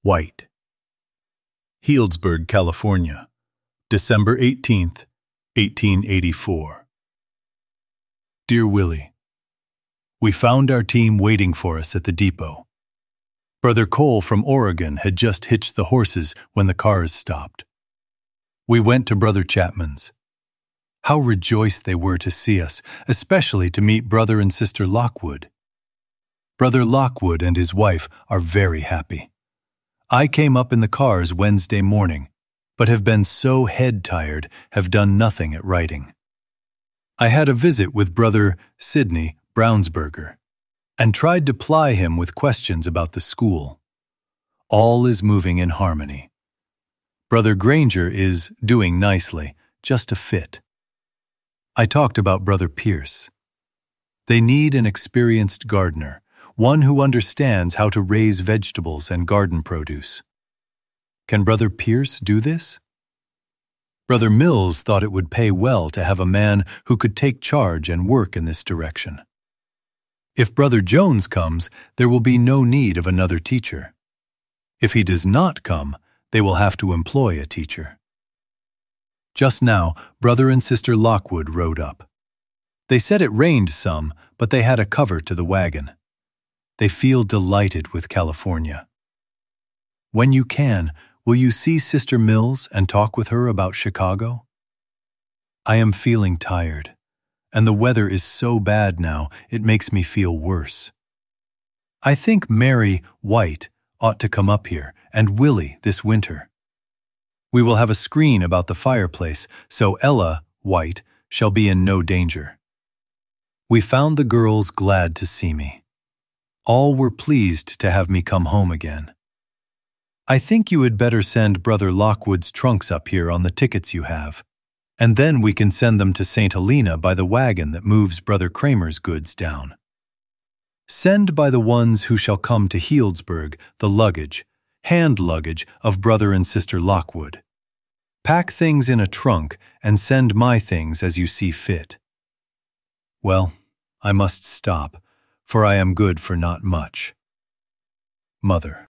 White. Healdsburg, California, December 18th, 1884. Dear Willie, we found our team waiting for us at the depot. Brother Cole from Oregon had just hitched the horses when the cars stopped. We went to Brother Chapman's. How rejoiced they were to see us, especially to meet Brother and Sister Lockwood. Brother Lockwood and his wife are very happy. I came up in the cars Wednesday morning, but have been so head-tired, have done nothing at writing. I had a visit with Brother Sidney Brownsberger, and tried to ply him with questions about the school. All is moving in harmony. Brother Granger is doing nicely, just a fit. I talked about Brother Pierce. They need an experienced gardener, one who understands how to raise vegetables and garden produce. Can Brother Pierce do this? Brother Mills thought it would pay well to have a man who could take charge and work in this direction. If Brother Jones comes, there will be no need of another teacher. If he does not come, they will have to employ a teacher. Just now, Brother and Sister Lockwood rode up. They said it rained some, but they had a cover to the wagon. They feel delighted with California. When you can, will you see Sister Mills and talk with her about Chicago? I am feeling tired, and the weather is so bad now it makes me feel worse. I think Mary White ought to come up here, and Willie this winter. We will have a screen about the fireplace, so Ella White shall be in no danger. We found the girls glad to see me. All were pleased to have me come home again. I think you had better send Brother Lockwood's trunks up here on the tickets you have, and then we can send them to St. Helena by the wagon that moves Brother Kramer's goods down. Send by the ones who shall come to Healdsburg the luggage, hand luggage of Brother and Sister Lockwood. Pack things in a trunk and send my things as you see fit. Well, I must stop, for I am good for not much. Mother.